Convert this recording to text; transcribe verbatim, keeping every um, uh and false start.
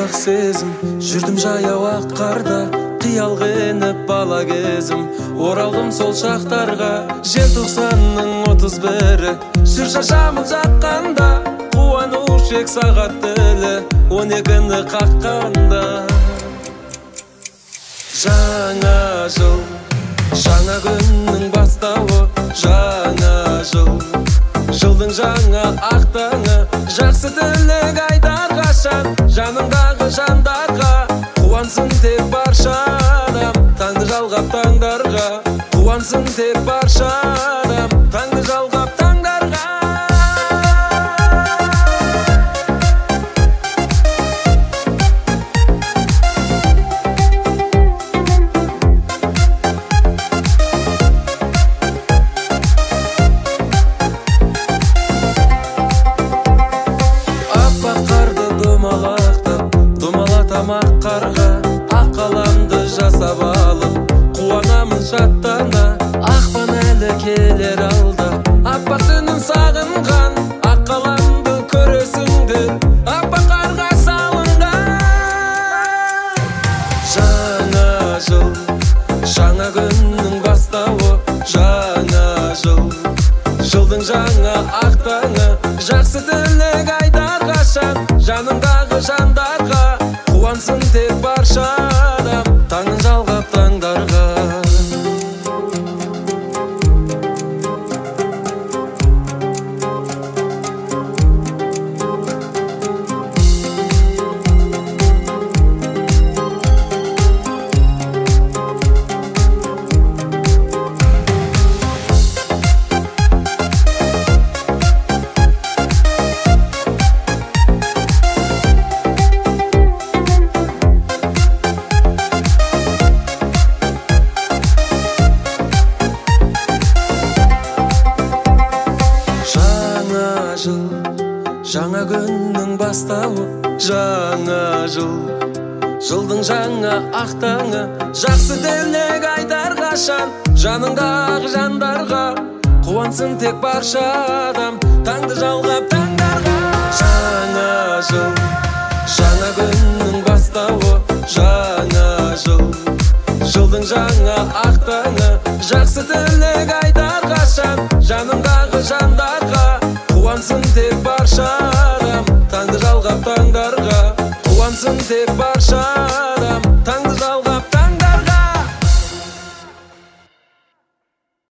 ақ сезім, жүрдім жаяу ақ қарда, қиялға еніп бала кезім. Оралдым сол шақтарға, желтоқсанның отыз бірі, жүр шашамын жаққанда, қуаныш ек сағат тілі, он екіні қаққанда. Жаңа жыл, жаңа күннің бастауы, жаңа жыл, жылдың жаңа ақтаңы, жақсы тілек айтар қашан, жанымдағы жандарға, қуансын тек барша адам, таңды жалғап таңдарға, қуансын тек барша адам, таңды жалғап таңдарға. Ақ қарға, ақ қаламды жасап алып, қуанамын жаттана, ақпан әлі келер алда, аппақ түнін сағынған, ақ қаламды көресіңдер, аппақ қарға салынған. Жаңа жыл, жаңа күннің бастауы, жаңа жыл, жылдың жаңа ақтаңы, жақсы тілек айтар қашан, жанымдағы жандарға, қуансын тек барша адам, таңын жалғап таңдарға. Жаңа күннің бастауы, жаңа жыл, жылдың жаңа ақтаңы, жақсы тілек айтар қашан, жаныңдағы жандарға, қуансын тек барша адам, таңды жалғап таңдарға. Жаңа жыл, жаңа күннің бастауы, жаңа жыл, жылдың жаңа ақтаңы, жақсы тілек айтар қашан, жаныңдағы жандарға, қуансын тек барша адам, таңды жалғап таңдарға, қуансын тек барша